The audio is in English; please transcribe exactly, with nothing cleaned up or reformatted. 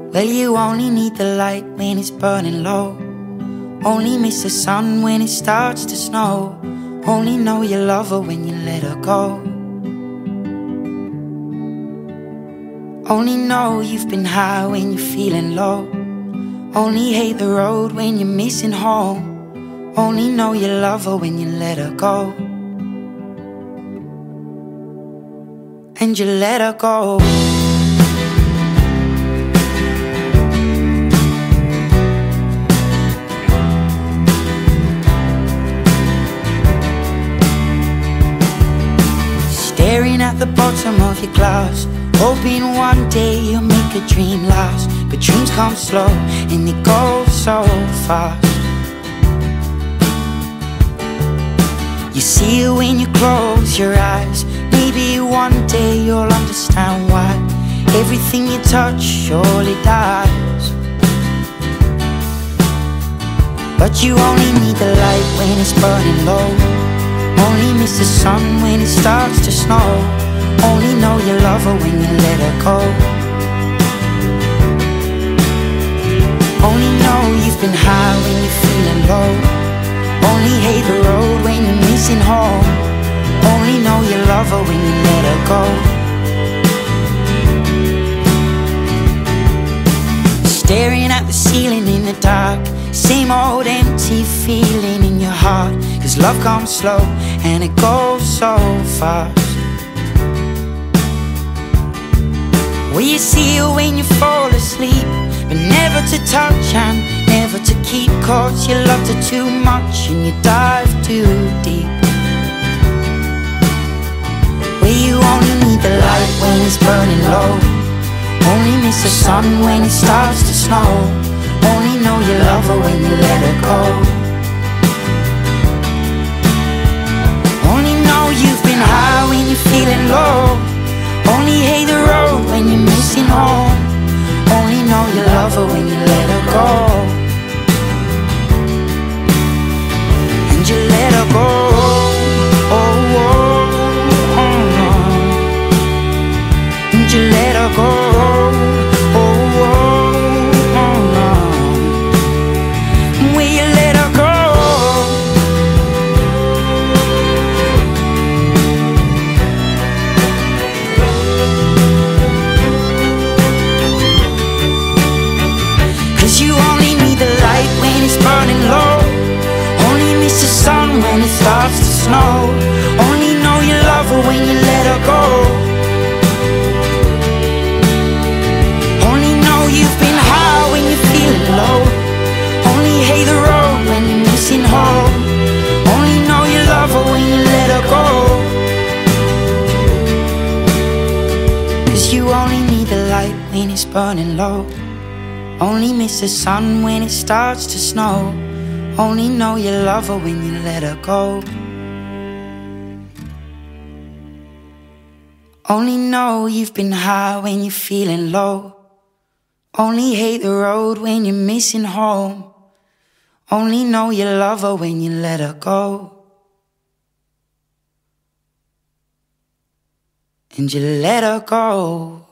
Well, you only need the light when it's burning low. Only miss the sun when it starts to snow. Only know you love her when you let her go. Only know you've been high when you're feeling low. Only hate the road when you're missing home. Only know you love her when you let her go. And you let her go. Staring at the bottom of your glass, hoping one day you'll make a dream last. But dreams come slow and they go so fast. You see it when you close your eyes. Maybe one day you'll understand why everything you touch surely dies. But you only need the light when it's burning low. Only miss the sun when it starts to snow. Only know you love her when you let her go. Only know you've been high when you're feeling low. Only hate the road when you're missing home. Only know you love her when you let her go. Staring at the ceiling in the dark, same old empty feeling in your heart. Cause love comes slow and it goes so fast. Well, you see her when you fall asleep, but never to touch and never to keep. Cause you loved her too much and you dive too deep. Well, you only need the light when it's burning low. Only miss the sun when it starts to snow. Only know you love her when you let her go. Only know you've been high when you're feeling low. Only hate the road when you're missing home. Only know you love her when you let her go. And you let her go. Oh, oh, oh, oh. And you let her go. When it starts to snow, only know you love her when you let her go. Only know you've been high when you're feeling low. Only hate the road when you're missing home. Only know you love her when you let her go. Cause you only need the light when it's burning low. Only miss the sun when it starts to snow. Only know you love her when you let her go. Only know you've been high when you're feeling low. Only hate the road when you're missing home. Only know you love her when you let her go. And you let her go.